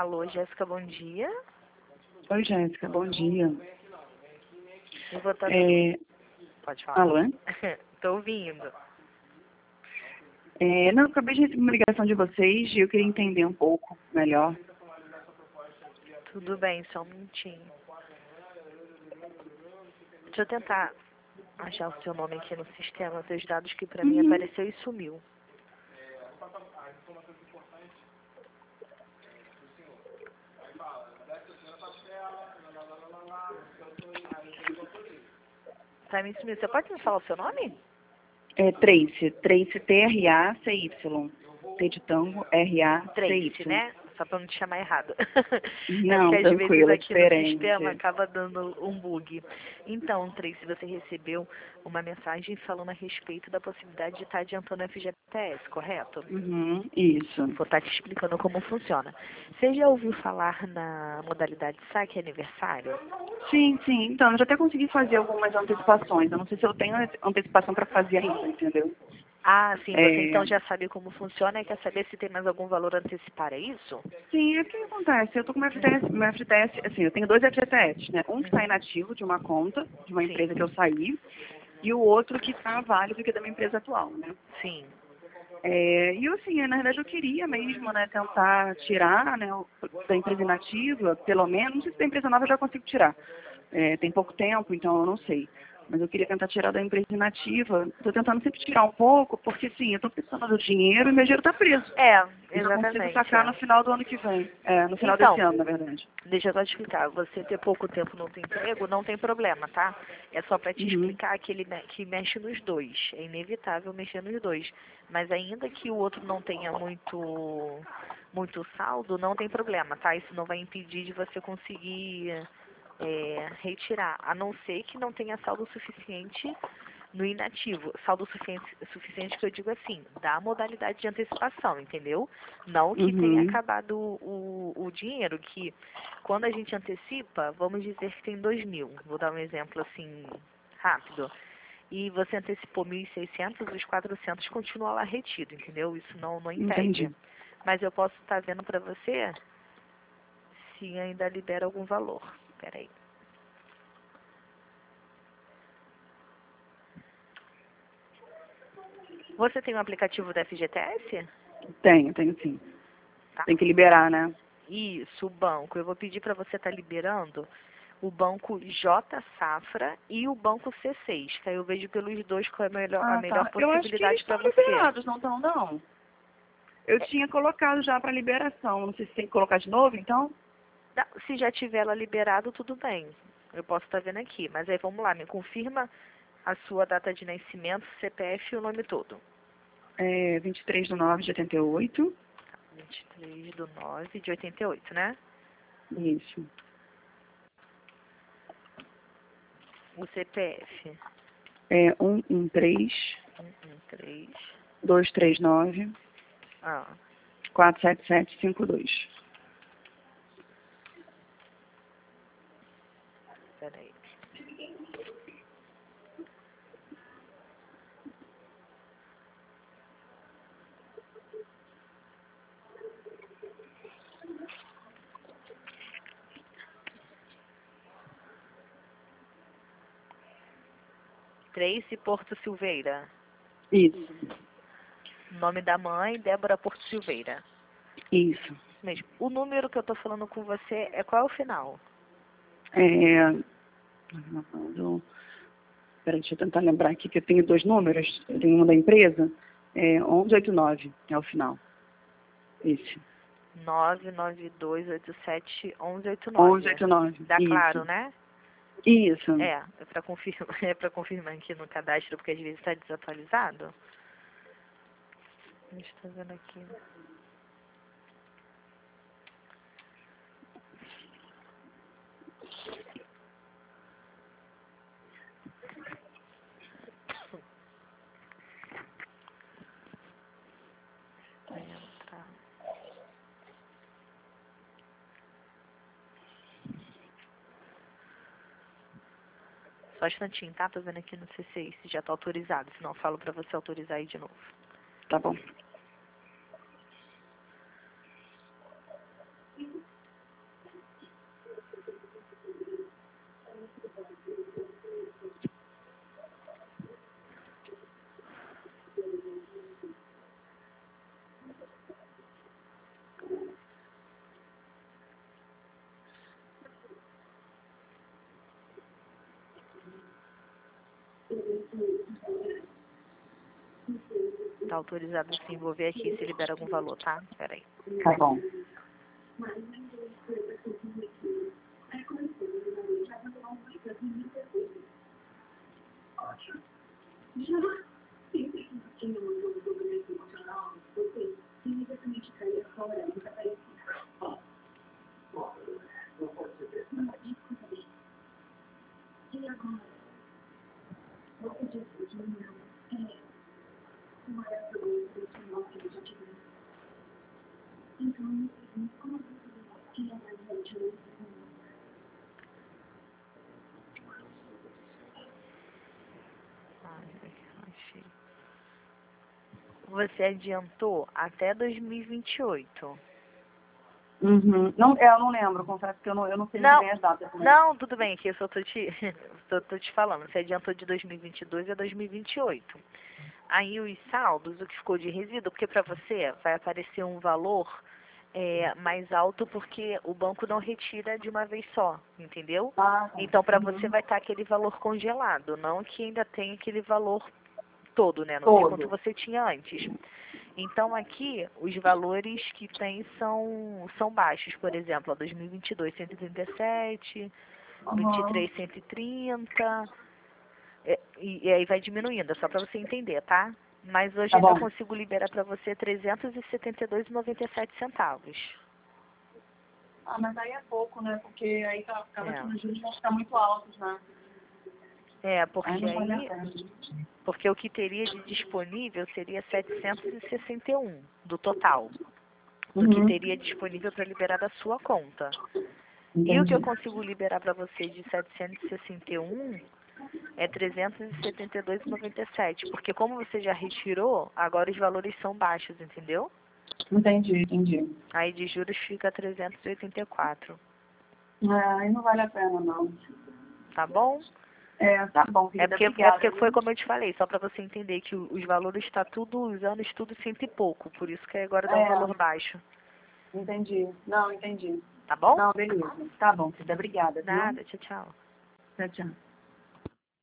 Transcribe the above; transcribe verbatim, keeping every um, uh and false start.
Alô, Jéssica, bom dia. Oi, Jéssica, bom dia. Eu vou estar... É... Pode falar. Alô? Estou ouvindo. É... Não, eu acabei de receber uma ligação de vocês e eu queria entender um pouco melhor. Tudo bem, só um minutinho. Deixa eu tentar achar o seu nome aqui no sistema, seus dados que pra mim Uhum. apareceu e sumiu. Pra mim sumiu. Você pode me falar o seu nome? É Tracy, Tracy T R A C Y. T de tango, R A C Y. Tracy, né? Só pra não te chamar errado. É Não, porque às vezes tranquilo, é aqui no diferente. sistema acaba dando um bug. Então, Tracy, você recebeu uma mensagem falando a respeito da possibilidade de estar adiantando o F G T S, correto? Uhum, isso. Vou estar te explicando como funciona. Você já ouviu falar na modalidade saque aniversário? Sim, sim. Então, eu já até consegui fazer algumas antecipações. Eu não sei se eu tenho antecipação para fazer ainda, entendeu? Ah, sim, você É... então já sabe como funciona e quer saber se tem mais algum valor a antecipar, é isso? Sim, é o que acontece? Eu tô com meu F G T S, meu F G T S, assim, eu tenho dois F G T S, né? Um que está Uhum. inativo de uma conta, de uma Sim, empresa que eu saí, e o outro que está válido, que é da minha empresa atual, né? sim. É, e eu, assim, na verdade eu queria mesmo, né, tentar tirar, né, o- da empresa inativa, pelo menos, não sei se da empresa nova eu já consigo tirar. É, tem pouco tempo, então eu não sei. Mas eu queria tentar tirar da empresa inativa. Estou tentando sempre tirar um pouco, porque, assim, eu estou precisando do dinheiro e meu dinheiro está preso. É, Eu só consigo exatamente. sacar É. no final do ano que vem. É, no final desse Então, ano, na verdade. deixa eu só te explicar. Você ter pouco tempo no teu emprego não tem problema, tá? É só pra te Uhum. explicar que ele me- que mexe nos dois. É inevitável mexer nos dois. Mas ainda que o outro não tenha muito muito saldo, não tem problema, tá? Isso não vai impedir de você conseguir é, retirar, a não ser que não tenha saldo suficiente no inativo. Saldo suficiente, suficiente que eu digo assim, da modalidade de antecipação, entendeu? Não que tenha Uhum. acabado o, o dinheiro, que quando a gente antecipa, vamos dizer que tem dois mil. Vou dar um exemplo assim, rápido. E você antecipou mil e seiscentos, os quatrocentos continuam lá retido, entendeu? Isso não, não impede. Entendi. Mas eu posso estar vendo para você se ainda libera algum valor. Peraí. Você tem um aplicativo da F G T S? Tenho, tenho sim. Tá. Tem que liberar, né? Isso, o banco. Eu vou pedir para você estar liberando o banco J Safra e o banco C seis, que aí eu vejo pelos dois qual é a melhor, a Ah, melhor tá. Eu acho que eles possibilidade para estão você. liberados, não estão, não? Eu tinha colocado já para liberação. Não sei se tem que colocar de novo, então. Não, se já tiver ela liberado, tudo bem. Eu posso estar vendo aqui. Mas aí vamos lá, me confirma a sua data de nascimento, C P F e o nome todo. É vinte e três de nove de oitenta e oito. vinte e três de nove de oitenta e oito, né? Isso. O C P F. É um um três, um um três. dois três nove, Ah, quatro sete sete cinco dois. peraí. Tracy Porto Silveira. Isso. Nome da mãe, Débora Porto Silveira. Isso. Isso mesmo. O número que eu tô falando com você é qual é o final? É... do- Peraí, deixa eu tentar lembrar aqui que eu tenho dois números. Eu tenho um da empresa. É onze oitenta e nove, é o final. Esse. nove nove dois oito sete um um oito onze nove. oitenta e nove. Dá claro, Isso. né? Isso. É, é para confirmar, é para confirmar aqui no cadastro, porque às vezes está desatualizado. A gente tá vendo aqui. Vai entrar. Só um instantinho, tá? Tô vendo aqui no C C I se já tá autorizado. Senão eu falo pra você autorizar aí de novo. Tá bom. Tá autorizado sim, vou ver aqui se libera algum valor, tá? Espera aí. Tá bom. Ai, achei. Você adiantou até dois mil e vinte e oito. Uhum. Não, é, eu não lembro, confesso que eu não, eu não sei Não, muito bem as datas. Né? não, tudo bem, aqui eu só tô te, tô, tô te falando. Você adiantou de dois mil e vinte e dois a dois mil e vinte e oito. Aí os saldos, o que ficou de resíduo, porque para você vai aparecer um valor é, mais alto porque o banco não retira de uma vez só, entendeu? Ah, tá. Então para Uhum. você vai estar aquele valor congelado, não que ainda tem aquele valor todo, né? Não Todo. sei quanto você tinha antes. Então aqui os valores que tem são, são baixos, por exemplo, ó, dois mil e vinte e dois, cento e trinta e sete, vinte e três, cento e trinta, é, e, e aí vai diminuindo, é só para você entender, tá? Mas hoje Tá ainda bom. consigo liberar para você trezentos e setenta e dois reais e noventa e sete centavos. Ah, mas aí é pouco, né? Porque aí tá, acaba que É. os juros vão ficar muito altos, né? É, Aí porque não vale a aí, pena. porque o que teria de disponível seria setecentos e sessenta e um do total, do que Uhum. teria disponível para liberar da sua conta. E o que eu Entendi. consigo liberar para você de setecentos e sessenta e um é trezentos e setenta e dois reais e noventa e sete, porque como você já retirou, agora os valores são baixos, entendeu? Entendi, entendi. Aí de juros fica trezentos e oitenta e quatro, É, aí não vale a pena, não. tá bom? É, tá bom, É querida. porque, é porque Obrigada, foi viu? como eu te falei, só para você entender que o- os valores está tudo, os anos tudo cento e pouco, por isso que agora dá um valor É, baixo, entendi. Não, entendi. tá bom? Não, beleza. Tá bom, querida. Obrigada, viu? Nada, tchau, tchau. Tchau, tchau.